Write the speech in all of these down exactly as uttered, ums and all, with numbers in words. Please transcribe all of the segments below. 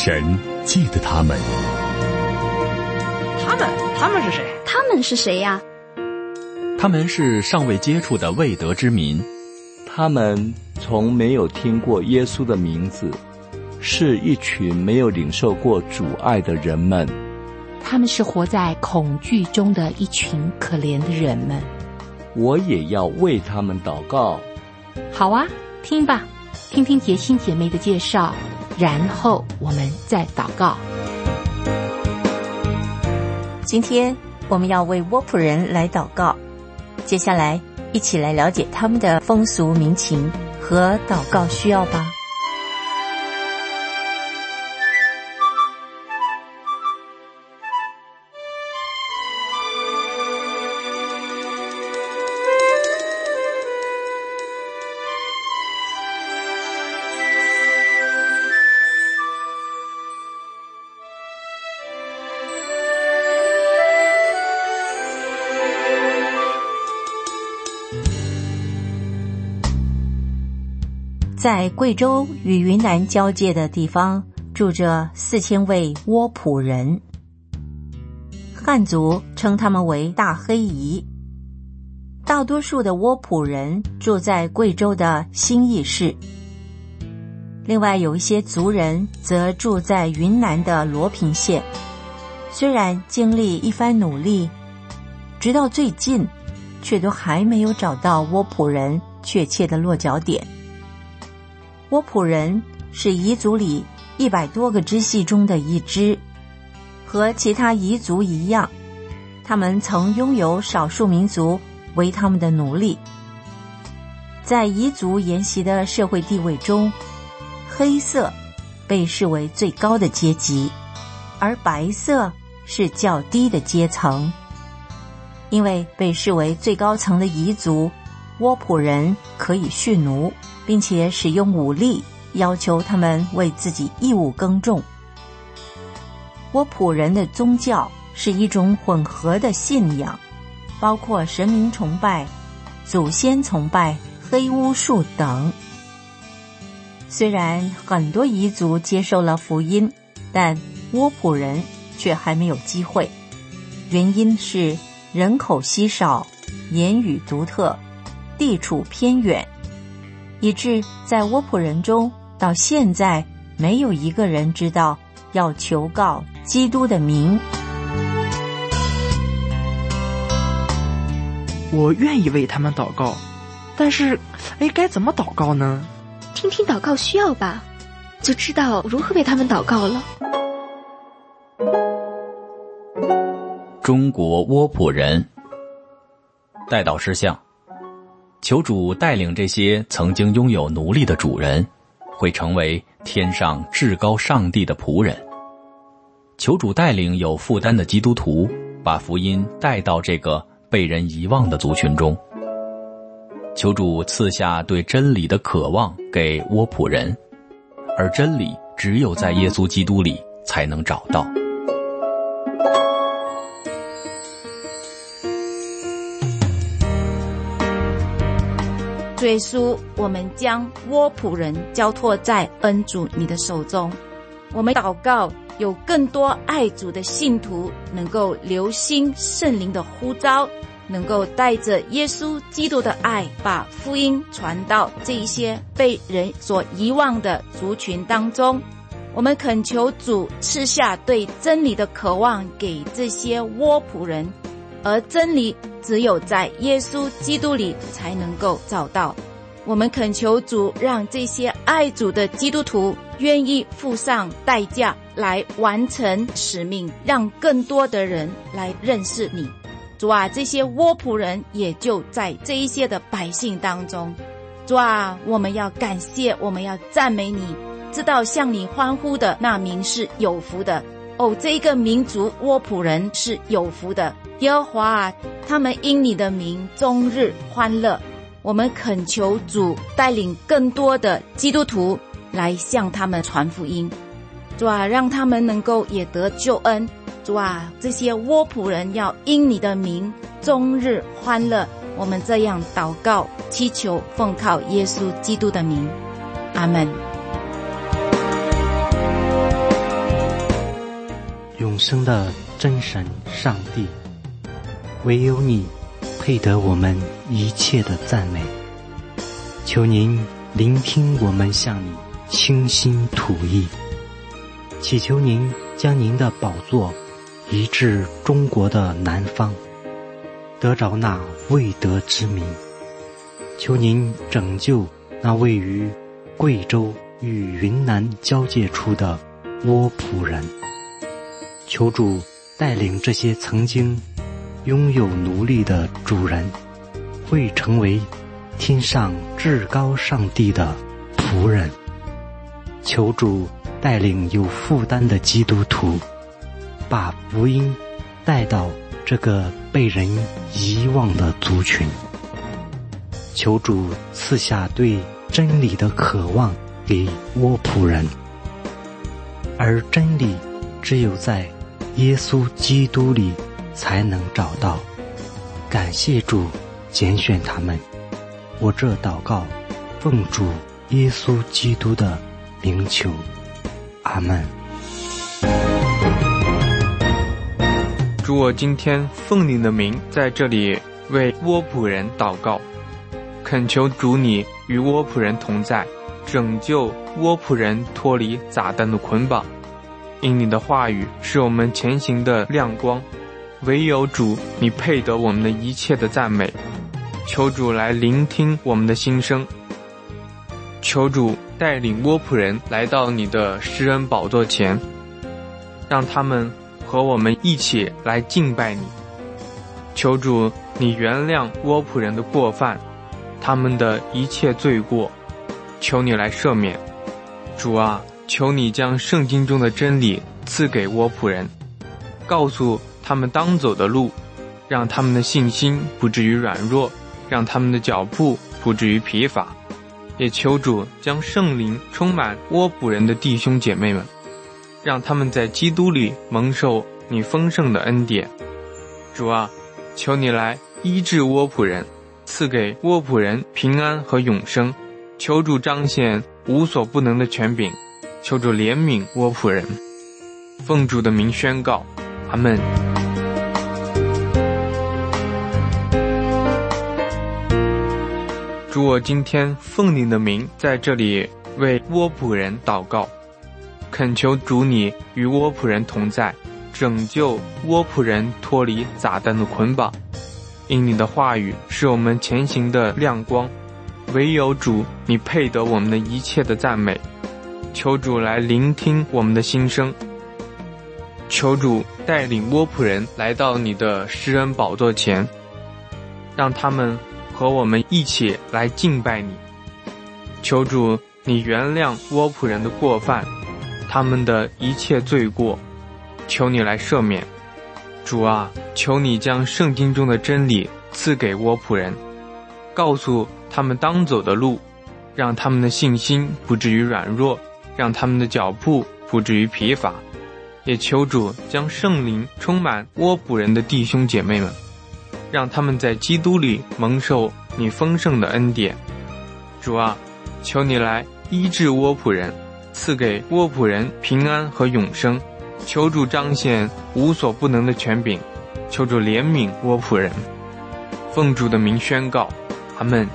神记得他们。 他们他们是谁？ 他们是谁呀？ 他们是尚未接触的未得之民， 他们从没有听过耶稣的名字，是一群没有领受过主爱的人们。 他们是活在恐惧中的一群可怜的人们。 我也要为他们祷告。 好啊，听吧，听听洁心姐妹的介绍，然后我们再祷告。 今天我们要为窝普人来祷告，接下来一起来了解他们的风俗民情和祷告需要吧。在贵州与云南交界的地方，住着四千位窝普人，汉族称他们为大黑彝。大多数的窝普人住在贵州的兴义市，另外有一些族人则住在云南的罗平县。虽然经历一番努力，直到最近却都还没有找到窝普人确切的落脚点。窝普人是彝族里一百多个支系中的一支，和其他彝族一样，他们曾拥有少数民族为他们的奴隶。在彝族沿袭的社会地位中，黑色被视为最高的阶级，而白色是较低的阶层。因为被视为最高层的彝族，窝普人可以蓄奴，并且使用武力要求他们为自己义务耕种。窝普人的宗教是一种混合的信仰，包括神明崇拜、祖先崇拜、黑巫术等。虽然很多彝族接受了福音，但窝普人却还没有机会。原因是人口稀少，言语独特，地处偏远，以致在窝普人中到现在没有一个人知道要求告基督的名。 我愿意为他们祷告，但是哎，该怎么祷告呢？ 听听祷告需要吧，就知道如何为他们祷告了。 中国窝普人代祷事项：求主带领这些曾经拥有奴隶的主人，会成为天上至高上帝的仆人。求主带领有负担的基督徒，把福音带到这个被人遗忘的族群中。求主赐下对真理的渴望给窝普人，而真理只有在耶稣基督里才能找到。 主耶稣，我们将窝普人交托在恩主你的手中。我们祷告有更多爱主的信徒能够留心圣灵的呼召，能够带着耶稣基督的爱，把福音传到这一些被人所遗忘的族群当中。我们恳求主赐下对真理的渴望给这些窝普人，而真理只有在耶稣基督里才能够找到。我们恳求主让这些爱主的基督徒愿意付上代价来完成使命，让更多的人来认识你。主啊，这些窝普人也就在这一些的百姓当中。主啊，我们要感谢，我们要赞美你，知道向你欢呼的那民是有福的。哦，这一个民族窝普人是有福的。耶和华啊，他们因你的名终日欢乐。我们恳求主带领更多的基督徒来向他们传福音。主啊，让他们能够也得救恩。主啊，这些窝普人要因你的名终日欢乐。我们这样祷告祈求，奉靠耶稣基督的名，阿们。 永生的真神上帝，唯有你配得我们一切的赞美。求您聆听我们向你倾心吐意，祈求您将您的宝座移至中国的南方，得着那未得之民。求您拯救那位于贵州与云南交界处的窝普人。求主带领这些曾经拥有奴隶的主人，会成为天上至高上帝的仆人。求主带领有负担的基督徒，把福音带到这个被人遗忘的族群。求主赐下对真理的渴望给窝普人，而真理只有在耶稣基督里才能找到。感谢主拣选他们，我这祷告奉主耶稣基督的名求，阿们。 主，我今天奉你的名在这里为窝普人祷告，恳求主你与窝普人同在，拯救窝普人脱离撒旦的捆绑。因你的话语是我们前行的亮光，唯有主你配得我们的一切的赞美。求主来聆听我们的心声，求主带领窝普人来到你的施恩宝座前，让他们和我们一起来敬拜你。求主你原谅窝普人的过犯，他们的一切罪过，求你来赦免。主啊，求你将圣经中的真理赐给窝普人，告诉他们当走的路，让他们的信心不至于软弱，让他们的脚步不至于疲乏。也求主将圣灵充满窝普人的弟兄姐妹们，让他们在基督里蒙受你丰盛的恩典。主啊，求你来医治窝普人，赐给窝普人平安和永生。求主彰显无所不能的权柄，求主怜悯窝普人。奉主的名宣告，阿们。主，我今天奉你的名在这里为窝普人祷告，恳求主你与窝普人同在，拯救窝普人脱离撒旦的捆绑。因你的话语是我们前行的亮光，唯有主你配得我们的一切的赞美。求主来聆听我们的心声，求主带领窝普人来到你的施恩宝座前，让他们和我们一起来敬拜你。求主你原谅窝普人的过犯，他们的一切罪过，求你来赦免。主啊，求你将圣经中的真理赐给窝普人，告诉他们当走的路，让他们的信心不至于软弱，让他们的脚步不至于疲乏。也求主将圣灵充满窝普人的弟兄姐妹们，让他们在基督里蒙受你丰盛的恩典。主啊，求你来医治窝普人，赐给窝普人平安和永生。求主彰显无所不能的权柄，求主怜悯窝普人。奉主的名宣告，阿们。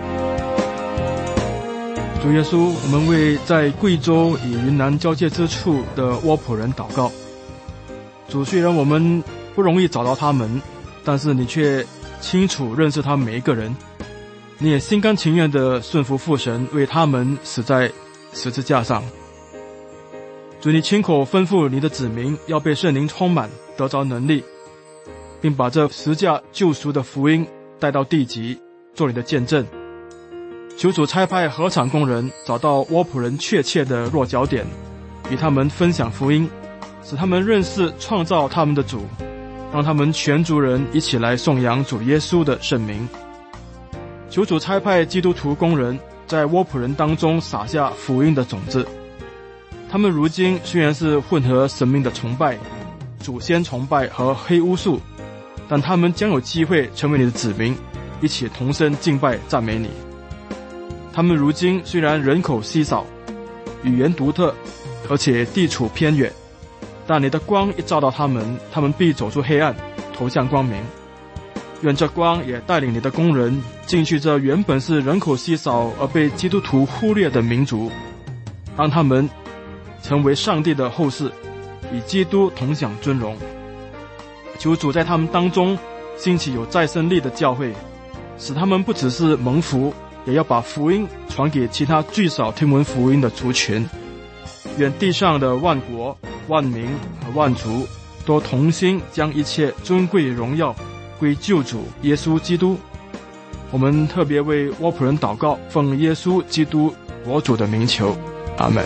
主耶稣，我们为在贵州与云南交界之处的窝普人祷告。主，虽然我们不容易找到他们，但是你却清楚认识他们每一个人，你也心甘情愿地顺服父神，为他们死在十字架上。主，你亲口吩咐你的子民要被圣灵充满，得着能力，并把这十架救赎的福音带到地极，做你的见证。求主差派合场工人找到窝普人确切的落脚点，与他们分享福音，使他们认识创造他们的主，让他们全族人一起来颂扬主耶稣的圣名。求主差派基督徒工人在窝普人当中撒下福音的种子。他们如今虽然是混合神明的崇拜、祖先崇拜和黑巫术，但他们将有机会成为你的子民，一起同声敬拜赞美你。他们如今虽然人口稀少，语言独特，而且地处偏远， 但你的光一照到他们，他们必走出黑暗，投向光明。愿这光也带领你的工人进去这原本是人口稀少而被基督徒忽略的民族，让他们成为上帝的后世，与基督同享尊荣。求主在他们当中兴起有再生力的教会，使他们不只是蒙福，也要把福音传给其他最少听闻福音的族群。愿地上的万国、万民和万族都同心将一切尊贵荣耀归救主耶稣基督。我们特别为窝普人祷告，奉耶稣基督我主的名求，阿们。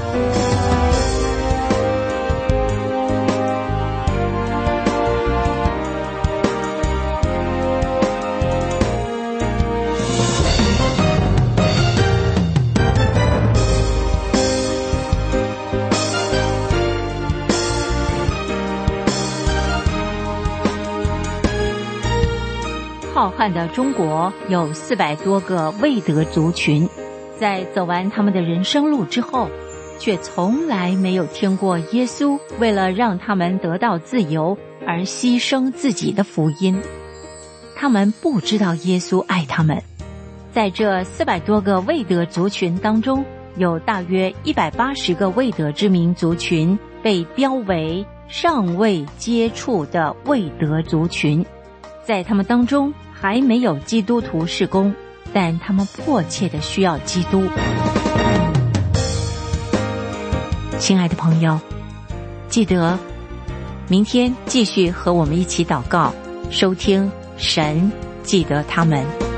浩瀚的中国有四百多个未得族群，在走完他们的人生路之后，却从来没有听过耶稣为了让他们得到自由而牺牲自己的福音。他们不知道耶稣爱他们。在这四百多个未得族群当中，有大约一百八十个未得之民族群被标为尚未接触的未得族群。在他们当中还没有基督徒事工，但他们迫切的需要基督。亲爱的朋友，记得明天继续和我们一起祷告，收听神记得他们。